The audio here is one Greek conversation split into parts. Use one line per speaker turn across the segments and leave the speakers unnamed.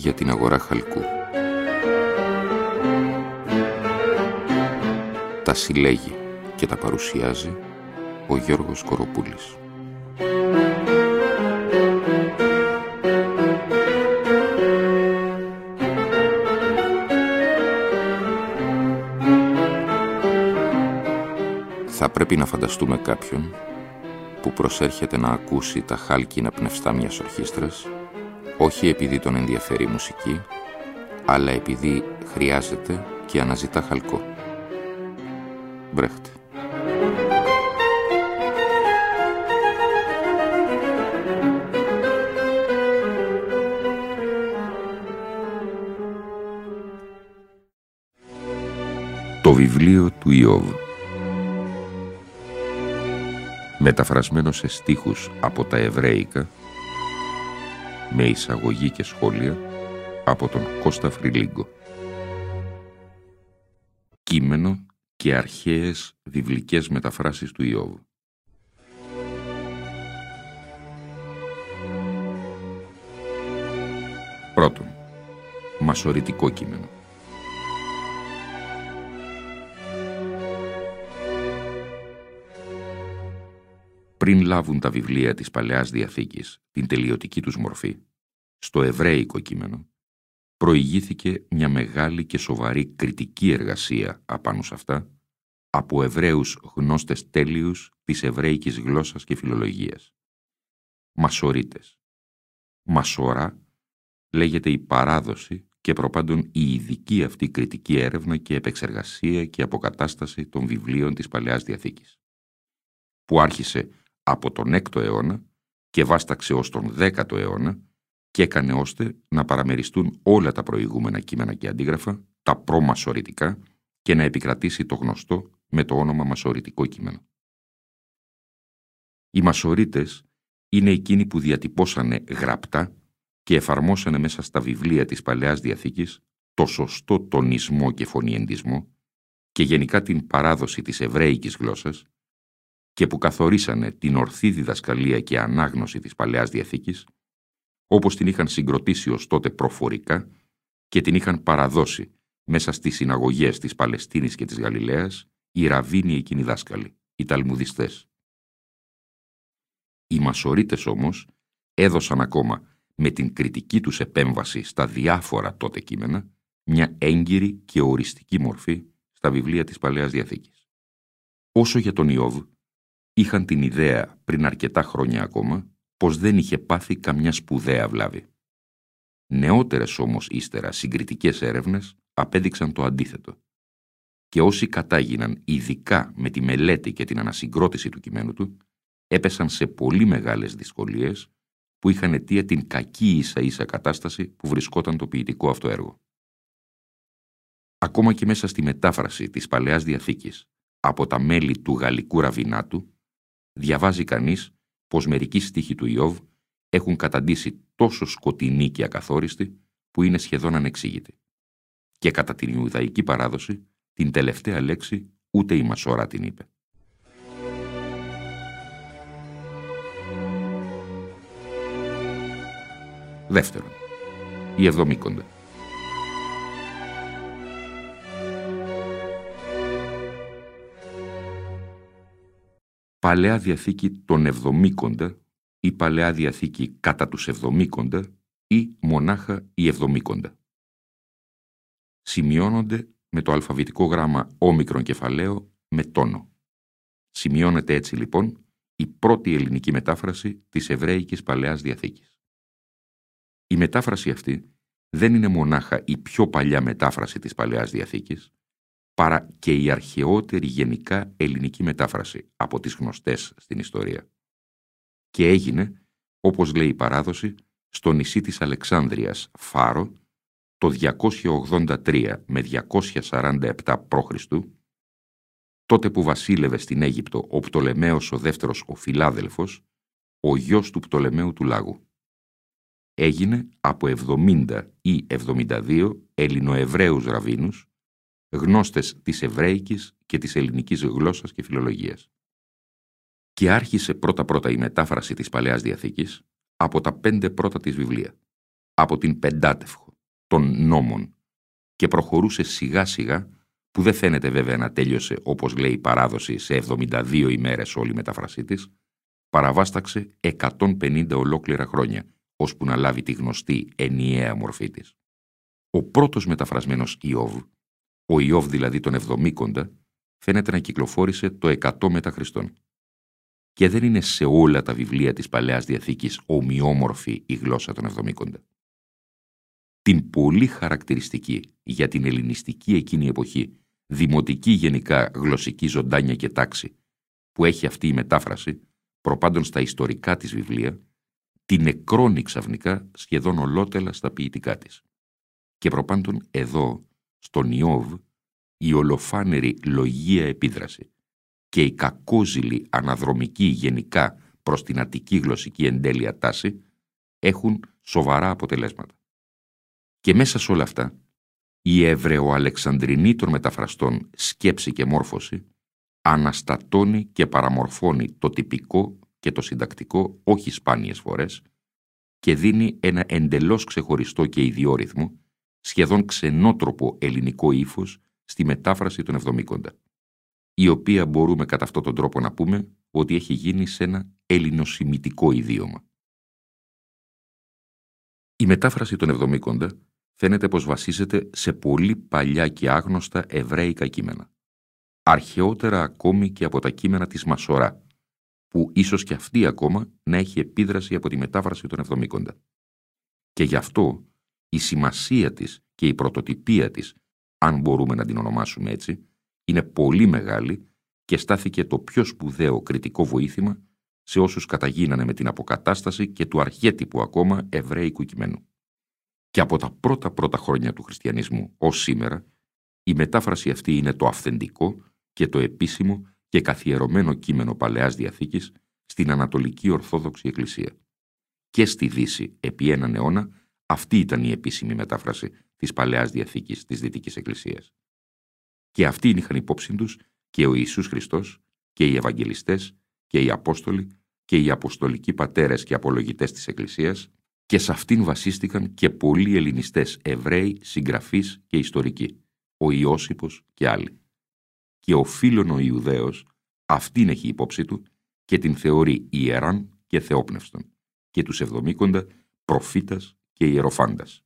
για την αγορά χαλκού. Τα συλλέγει και τα παρουσιάζει ο Γιώργος Κοροπούλης. Θα πρέπει να φανταστούμε κάποιον που προσέρχεται να ακούσει τα χάλκινα πνευστά μιας ορχήστρας, όχι επειδή τον ενδιαφέρει η μουσική, αλλά επειδή χρειάζεται και αναζητά χαλκό. Μπρέχτε. Το βιβλίο του Ιώβ, μεταφρασμένο σε στίχους από τα εβραίικα, με εισαγωγή και σχόλια από τον Κώστα Φρυλίγκο. Κείμενο και αρχαίες βιβλικές μεταφράσεις του Ιώβ. Πρώτον, μασωρητικό κείμενο. Πριν λάβουν τα βιβλία της Παλαιάς Διαθήκης την τελειωτική τους μορφή, στο εβραίικο κείμενο προηγήθηκε μια μεγάλη και σοβαρή κριτική εργασία απάνω σε αυτά από Εβραίους γνώστες τέλειους της εβραίικης γλώσσας και φιλολογίας. Μασωρίτες. Μασορά λέγεται η παράδοση και προπάντων η ειδική αυτή κριτική έρευνα και επεξεργασία και αποκατάσταση των βιβλίων της Παλαιάς Διαθήκης, που άρχισε από τον 6ο αιώνα και βάσταξε ως τον 10ο αιώνα και έκανε ώστε να παραμεριστούν όλα τα προηγούμενα κείμενα και αντίγραφα, τα προμασωρητικά, και να επικρατήσει το γνωστό με το όνομα μασωρητικό κείμενο. Οι μασωρίτες είναι εκείνοι που διατυπώσανε γραπτά και εφαρμόσανε μέσα στα βιβλία της Παλαιάς Διαθήκης το σωστό τονισμό και φωνιεντισμό και γενικά την παράδοση της εβραίικης γλώσσας, και που καθορίσανε την ορθή διδασκαλία και ανάγνωση της Παλαιάς Διαθήκης, όπως την είχαν συγκροτήσει ως τότε προφορικά και την είχαν παραδώσει μέσα στις συναγωγές της Παλαιστίνης και της Γαλιλαίας οι ραβίνοι εκείνοι δάσκαλοι, οι ταλμουδιστές. Οι μασωρίτες όμως έδωσαν ακόμα με την κριτική τους επέμβαση στα διάφορα τότε κείμενα μια έγκυρη και οριστική μορφή στα βιβλία της Παλαιάς Διαθήκης. Όσο για τον Ιώβ, είχαν την ιδέα πριν αρκετά χρόνια ακόμα πως δεν είχε πάθει καμιά σπουδαία βλάβη. Νεότερες όμως ύστερα συγκριτικές έρευνες απέδειξαν το αντίθετο. Και όσοι κατάγιναν ειδικά με τη μελέτη και την ανασυγκρότηση του κειμένου του, έπεσαν σε πολύ μεγάλες δυσκολίες που είχαν αιτία την κακή ίσα-ίσα κατάσταση που βρισκόταν το ποιητικό αυτό έργο. Ακόμα και μέσα στη μετάφραση της Παλαιάς Διαθήκης από τα μέλη του Γαλλικού Ραβινάτου, διαβάζει κανείς πως μερικοί στίχοι του Ιώβ έχουν καταντήσει τόσο σκοτεινοί και ακαθόριστοι που είναι σχεδόν ανεξήγητοι. Και κατά την Ιουδαϊκή παράδοση, την τελευταία λέξη ούτε η Μασορά την είπε. Δεύτερον, η Εβδομήκοντα. Παλαιά Διαθήκη των Εβδομήκοντα ή Παλαιά Διαθήκη κατά τους Εβδομήκοντα ή μονάχα η Εβδομήκοντα. Σημειώνονται με το αλφαβητικό γράμμα όμικρον κεφαλαίο με τόνο. Σημειώνεται έτσι λοιπόν η πρώτη ελληνική μετάφραση της εβραίικης Παλαιάς Διαθήκης. Η μετάφραση αυτή δεν είναι μονάχα η πιο παλιά μετάφραση της Παλαιάς Διαθήκης, παρά και η αρχαιότερη γενικά ελληνική μετάφραση από τις γνωστές στην ιστορία. Και έγινε, όπως λέει η παράδοση, στο νησί της Αλεξάνδρειας, Φάρο, το 283 με 247 π.Χ., τότε που βασίλευε στην Αίγυπτο ο Πτολεμαίος ο δεύτερος ο Φιλάδελφος, ο γιος του Πτολεμαίου του Λάγου. Έγινε από 70 ή 72 Ελληνοεβραίους ραβίνους, γνώστες της εβραίικης και της ελληνικής γλώσσας και φιλολογίας. Και άρχισε πρώτα-πρώτα η μετάφραση της Παλαιάς Διαθήκης από τα 5 πρώτα της βιβλία, από την Πεντάτευχο, των νόμων και προχωρούσε σιγά σιγά, που δεν φαίνεται βέβαια να τέλειωσε όπως λέει η παράδοση σε 72 ημέρες όλη η μετάφρασή της, παραβάσταξε 150 ολόκληρα χρόνια, ώσπου να λάβει τη γνωστή ενιαία μορφή της. Ο πρώτος μεταφρασμένος Ιώβ, ο Ιώβ δηλαδή τον Εβδομήκοντα, φαίνεται να κυκλοφόρησε το 100 μετά Χριστόν. Και δεν είναι σε όλα τα βιβλία της Παλαιάς Διαθήκης ομοιόμορφη η γλώσσα των Εβδομήκοντα. Την πολύ χαρακτηριστική για την ελληνιστική εκείνη εποχή δημοτική γενικά γλωσσική ζωντάνια και τάξη που έχει αυτή η μετάφραση, προπάντων στα ιστορικά της βιβλία, την νεκρώνει ξαφνικά σχεδόν ολότελα στα ποιητικά της. Και προπάντων εδώ, στον Ιώβ, η ολοφάνερη λογία επίδραση και η κακόζηλη αναδρομική γενικά προς την αττική γλωσσική εντέλεια τάση έχουν σοβαρά αποτελέσματα. Και μέσα σε όλα αυτά, η εβραιοαλεξανδρινή των μεταφραστών σκέψη και μόρφωση αναστατώνει και παραμορφώνει το τυπικό και το συντακτικό όχι σπάνιες φορές και δίνει ένα εντελώς ξεχωριστό και ιδιόρυθμο, σχεδόν ξενότροπο ελληνικό ύφος στη μετάφραση των Εβδομήκοντα, η οποία μπορούμε κατά αυτόν τον τρόπο να πούμε ότι έχει γίνει σε ένα ελληνοσημιτικό ιδίωμα. Η μετάφραση των Εβδομήκοντα φαίνεται πως βασίζεται σε πολύ παλιά και άγνωστα εβραίικα κείμενα, αρχαιότερα ακόμη και από τα κείμενα της Μασορά, που ίσως και αυτή ακόμα να έχει επίδραση από τη μετάφραση των Εβδομήκοντα. Και γι' αυτό η σημασία της και η πρωτοτυπία της, αν μπορούμε να την ονομάσουμε έτσι, είναι πολύ μεγάλη και στάθηκε το πιο σπουδαίο κριτικό βοήθημα σε όσους καταγίνανε με την αποκατάσταση και του αρχέτυπου ακόμα εβραίικου κειμένου. Και από τα πρώτα χρόνια του χριστιανισμού ως σήμερα, η μετάφραση αυτή είναι το αυθεντικό και το επίσημο και καθιερωμένο κείμενο Παλαιάς Διαθήκης στην Ανατολική Ορθόδοξη Εκκλησία. Και στη Δύση, επί έναν αιώνα, αυτή ήταν η επίσημη μετάφραση της Παλαιάς Διαθήκης της Δυτικής Εκκλησίας. Και αυτήν είχαν υπόψη τους και ο Ιησούς Χριστός και οι Ευαγγελιστές και οι Απόστολοι και οι Αποστολικοί πατέρες και απολογητές της Εκκλησίας, και σε αυτήν βασίστηκαν και πολλοί ελληνιστές Εβραίοι, συγγραφείς και ιστορικοί, ο Ιώσυπος και άλλοι. Και ο Φίλων ο Ιουδαίος αυτήν έχει υπόψη του και την θεωρεί ιεράν και θεόπνευστον, και τους Εβδομήκοντα προφήτας και ιεροφάντας.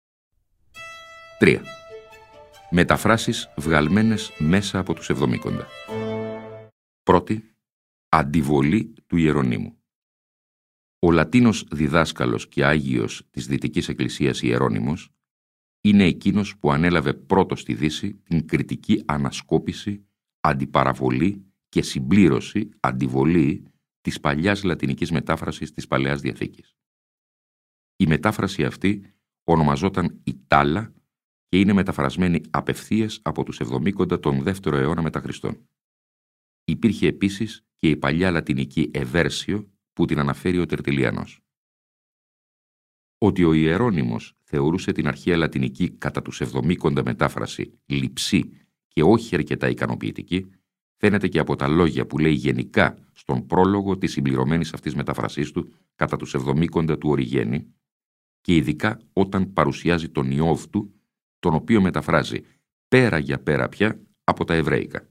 3. Μεταφράσεις βγαλμένες μέσα από τους Εβδομήκοντα. Πρώτη, αντιβολή του Ιερονύμου. Ο Λατίνος διδάσκαλος και Άγιος της Δυτικής Εκκλησίας Ιερώνυμος είναι εκείνος που ανέλαβε πρώτος στη Δύση την κριτική ανασκόπηση, αντιπαραβολή και συμπλήρωση, αντιβολή της παλιάς λατινικής μετάφρασης της Παλαιάς Διαθήκης. Η μετάφραση αυτή ονομαζόταν Ιτάλα και είναι μεταφρασμένη απευθείας από τους Εβδομήκοντα τον 2ο αιώνα μετά Χριστόν. Υπήρχε επίσης και η παλιά λατινική Εβέρσιο που την αναφέρει ο Τερτιλιανός. Ότι ο Ιερώνυμος θεωρούσε την αρχαία λατινική κατά τους Εβδομήκοντα μετάφραση λειψή και όχι αρκετά ικανοποιητική, φαίνεται και από τα λόγια που λέει γενικά στον πρόλογο της συμπληρωμένης αυτής μετάφρασής του κατά τους Εβδομήκοντα του Οριγένη, και ειδικά όταν παρουσιάζει τον Ιώβ του, τον οποίο μεταφράζει πέρα για πέρα πια από τα εβραίικα.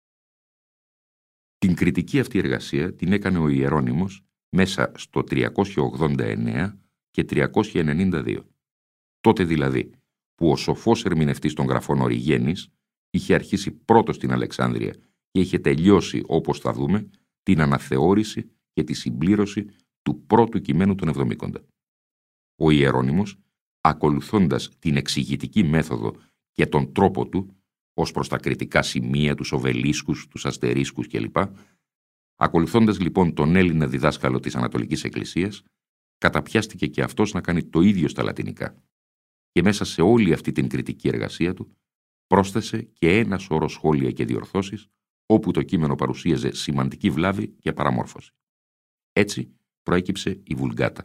Την κριτική αυτή εργασία την έκανε ο Ιερώνυμος μέσα στο 389 και 392. Τότε δηλαδή που ο σοφός ερμηνευτής των γραφών Οριγένης είχε αρχίσει πρώτος στην Αλεξάνδρεια και είχε τελειώσει, όπως θα δούμε, την αναθεώρηση και τη συμπλήρωση του πρώτου κειμένου των Εβδομήκοντα. Ο Ιερώνυμος, ακολουθώντας την εξηγητική μέθοδο και τον τρόπο του, ως προς τα κριτικά σημεία, τους οβελίσκους, τους αστερίσκους κλπ., ακολουθώντας λοιπόν τον Έλληνα διδάσκαλο της Ανατολικής Εκκλησίας, καταπιάστηκε και αυτός να κάνει το ίδιο στα λατινικά. Και μέσα σε όλη αυτή την κριτική εργασία του, πρόσθεσε και ένα σώρο σχόλια και διορθώσεις, όπου το κείμενο παρουσίαζε σημαντική βλάβη και παραμόρφωση. Έτσι προέκυψε η Βουλγκάτα.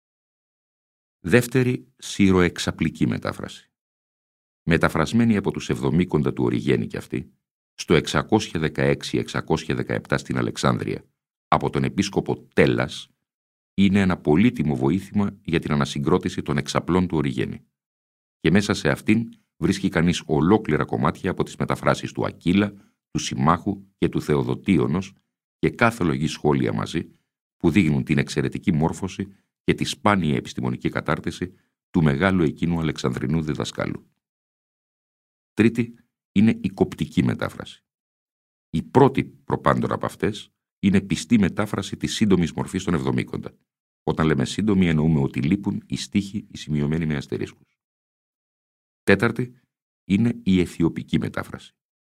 Δεύτερη σιροεξαπλική μετάφραση. Μεταφρασμένη από τους Εβδομήκοντα του Οριγένη κι αυτή, στο 616-617 στην Αλεξάνδρεια, από τον επίσκοπο Τέλας, είναι ένα πολύτιμο βοήθημα για την ανασυγκρότηση των εξαπλών του Οριγένη. και μέσα σε αυτήν βρίσκει κανείς ολόκληρα κομμάτια από τις μεταφράσεις του Ακύλα, του Συμμάχου και του Θεοδοτίωνος και κάθε λογή σχόλια μαζί που δείχνουν την εξαιρετική μόρφωση και τη σπάνια επιστημονική κατάρτιση του μεγάλου εκείνου Αλεξανδρινού διδασκάλου. Τρίτη είναι η κοπτική μετάφραση. Η πρώτη προπάντων από αυτές είναι πιστή μετάφραση της σύντομης μορφής των Εβδομήκοντα. Όταν λέμε σύντομη εννοούμε ότι λείπουν οι στίχοι οι σημειωμένοι με αστερίσκους. Τέταρτη είναι η αιθιοπική μετάφραση.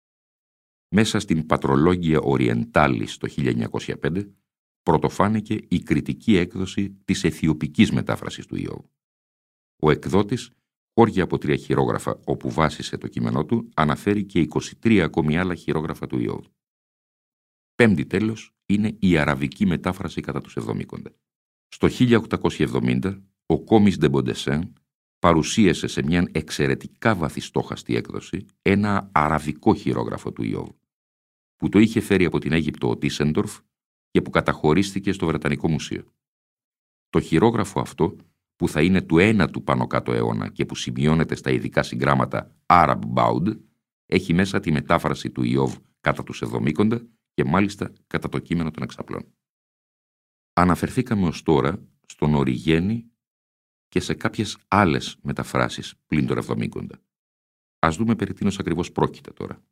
Μέσα στην Πατρολόγια Οριεντάλης το 1905 πρωτοφάνηκε η κριτική έκδοση της αιθιοπικής μετάφρασης του Ιώβ. Ο εκδότης, χώρια από 3 χειρόγραφα όπου βάσισε το κείμενό του, αναφέρει και 23 ακόμη άλλα χειρόγραφα του Ιώβ. Πέμπτη τέλος είναι η αραβική μετάφραση κατά τους Εβδομήκοντα. Στο 1870 ο Κόμις Ντεμποντεσέν παρουσίασε σε μια εξαιρετικά βαθιστόχαστη έκδοση ένα αραβικό χειρόγραφο του Ιώβ, που το είχε φέρει από την Αίγυπτο ο Τίσεντορφ και που καταχωρίστηκε στο Βρετανικό Μουσείο. Το χειρόγραφο αυτό, που θα είναι του 9ου πάνω κάτω αιώνα και που σημειώνεται στα ειδικά συγγράμματα Arab Bound, έχει μέσα τη μετάφραση του Ιώβ κατά τους Εβδομήκοντα και μάλιστα κατά το κείμενο των Εξαπλών. Αναφερθήκαμε ως τώρα στον Οριγένη και σε κάποιες άλλες μεταφράσεις πλην των Εβδομήκοντα. Ας δούμε περί τίνος ακριβώς πρόκειται τώρα.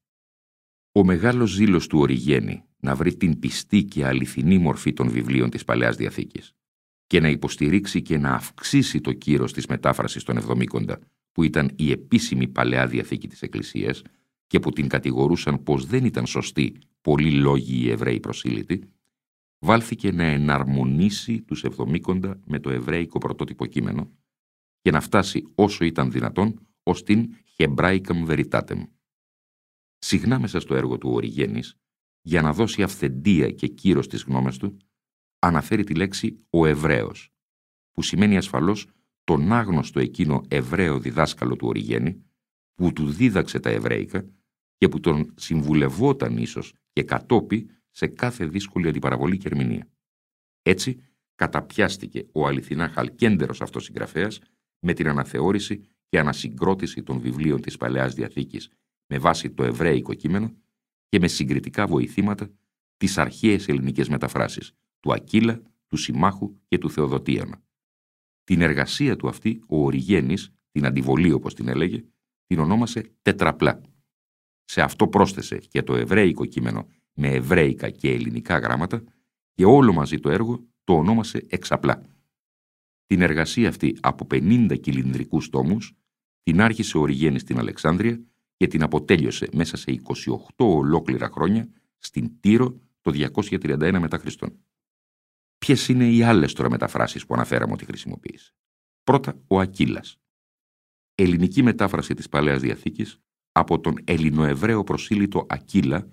Ο μεγάλος ζήλος του Οριγένη να βρει την πιστή και αληθινή μορφή των βιβλίων της Παλαιάς Διαθήκης και να υποστηρίξει και να αυξήσει το κύρος της μετάφρασης των Εβδομήκοντα, που ήταν η επίσημη Παλαιά Διαθήκη της Εκκλησίας και που την κατηγορούσαν πως δεν ήταν σωστοί πολλοί λόγοι οι Εβραίοι προσήλυτοι, βάλθηκε να εναρμονίσει τους Εβδομήκοντα με το εβραίικο πρωτότυπο κείμενο και να φτάσει όσο ήταν δυνατόν ως την Hebraicam Veritatem. Συχνά μέσα στο έργο του Οριγένης, για να δώσει αυθεντία και κύρος στις γνώμες του, αναφέρει τη λέξη «ο Εβραίος», που σημαίνει ασφαλώς τον άγνωστο εκείνο Εβραίο διδάσκαλο του Οριγένη, που του δίδαξε τα εβραίικα και που τον συμβουλευόταν ίσως και κατόπι σε κάθε δύσκολη αντιπαραβολή και ερμηνεία. Έτσι, καταπιάστηκε ο αληθινά χαλκέντερος αυτός συγγραφέας με την αναθεώρηση και ανασυγκρότηση των βιβλίων της Παλαιάς Διαθήκης με βάση το εβραίικο κείμενο και με συγκριτικά βοηθήματα τις αρχαίες ελληνικές μεταφράσεις του Ακύλα, του Συμμάχου και του Θεοδοτίωνα. Την εργασία του αυτή ο Οριγένης, την αντιβολή όπως την έλεγε, την ονόμασε τετραπλά. Σε αυτό πρόσθεσε και το εβραίικο κείμενο με εβραίικα και ελληνικά γράμματα και όλο μαζί το έργο το ονόμασε εξαπλά. Την εργασία αυτή από 50 κυλινδρικούς τόμους την άρχισε ο Οριγένης στην Αλεξάνδρεια και την αποτέλειωσε μέσα σε 28 ολόκληρα χρόνια στην Τύρο το 231 μετά Χριστόν. Ποιες είναι οι άλλες τώρα μεταφράσεις που αναφέραμε ότι χρησιμοποίησε? Πρώτα, ο Ακύλας. Ελληνική μετάφραση της Παλαιάς Διαθήκης από τον Ελληνοεβραίο προσήλυτο Ακύλα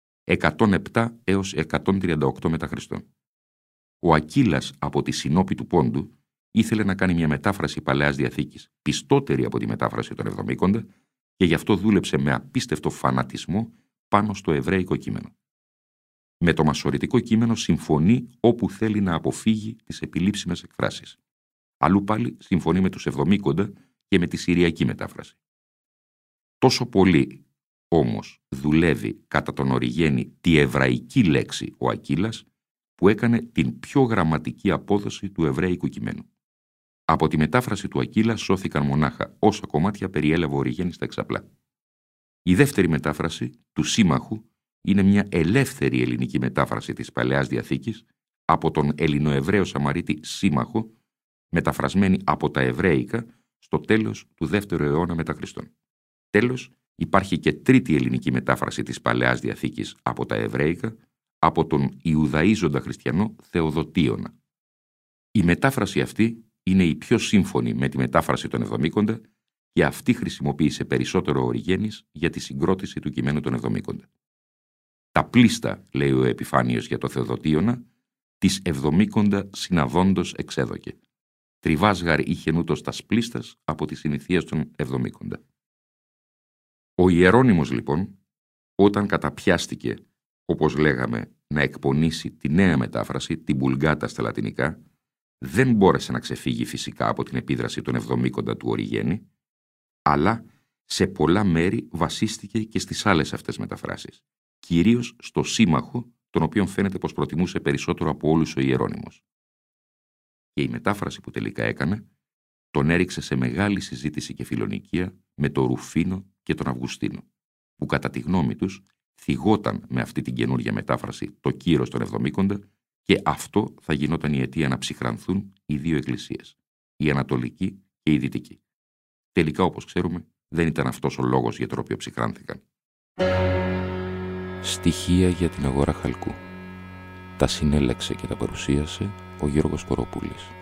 107 έως 138 μετά Χριστόν. Ο Ακύλας από τη Συνόπη του Πόντου ήθελε να κάνει μια μετάφραση Παλαιάς Διαθήκης πιστότερη από τη μετάφραση των Εβδομήκοντα και γι' αυτό δούλεψε με απίστευτο φανατισμό πάνω στο εβραίικο κείμενο. Με το μασωρητικό κείμενο συμφωνεί όπου θέλει να αποφύγει τις επιλήψιμες εκφράσεις. Αλλού πάλι συμφωνεί με τους Εβδομήκοντα και με τη Συριακή μετάφραση. Τόσο πολύ όμως δουλεύει κατά τον Οριγένη τη εβραϊκή λέξη ο Ακύλας, που έκανε την πιο γραμματική απόδοση του εβραίικου κειμένου. Από τη μετάφραση του Ακύλα σώθηκαν μονάχα όσα κομμάτια περιέλαβε ο Οριγένης στα εξαπλά. Η δεύτερη μετάφραση του Σύμμαχου είναι μια ελεύθερη ελληνική μετάφραση της Παλαιάς Διαθήκης από τον Ελληνοεβραίο Σαμαρίτη Σύμμαχο, μεταφρασμένη από τα εβραίικα στο τέλος του 2ου αιώνα μετά Χριστόν. Τέλος, υπάρχει και τρίτη ελληνική μετάφραση της Παλαιάς Διαθήκης από τα εβραίικα από τον Ιουδαίζοντα χριστιανό Θεοδοτίωνα. Η μετάφραση αυτή είναι η πιο σύμφωνη με τη μετάφραση των Εβδομήκοντα και αυτή χρησιμοποίησε περισσότερο ο Οριγένης για τη συγκρότηση του κειμένου των Εβδομήκοντα. Τα πλήστα, λέει ο Επιφάνιος για το Θεοδοτίωνα, της Εβδομήκοντα συναδόντος εξέδωκε. Τριβάσγαρ είχε νούτος τας πλήστας από τις συνηθίες των Εβδομήκοντα. Ο Ιερώνυμος λοιπόν, όταν καταπιάστηκε, όπως λέγαμε, να εκπονήσει τη νέα μετάφραση, την Βουλγάτα στα λατινικά, δεν μπόρεσε να ξεφύγει φυσικά από την επίδραση των Εβδομήκοντα του Οριγένη αλλά σε πολλά μέρη βασίστηκε και στις άλλες αυτές μεταφράσεις, κυρίως στο Σύμμαχο, τον οποίον φαίνεται πως προτιμούσε περισσότερο από όλους ο Ιερώνυμος. Και η μετάφραση που τελικά έκανε τον έριξε σε μεγάλη συζήτηση και φιλονικία με τον Ρουφίνο και τον Αυγουστίνο, που κατά τη γνώμη τους θυγόταν με αυτή την καινούργια μετάφραση το κύρος των Εβδομήκοντα και αυτό θα γινόταν η αιτία να ψυχρανθούν οι δύο εκκλησίες, η Ανατολική και η Δυτική. Τελικά, όπως ξέρουμε, δεν ήταν αυτός ο λόγος για τον οποίο ψυχράνθηκαν. Στοιχεία για την αγορά χαλκού. Τα συνέλεξε και τα παρουσίασε ο Γιώργος Κοροπούλης.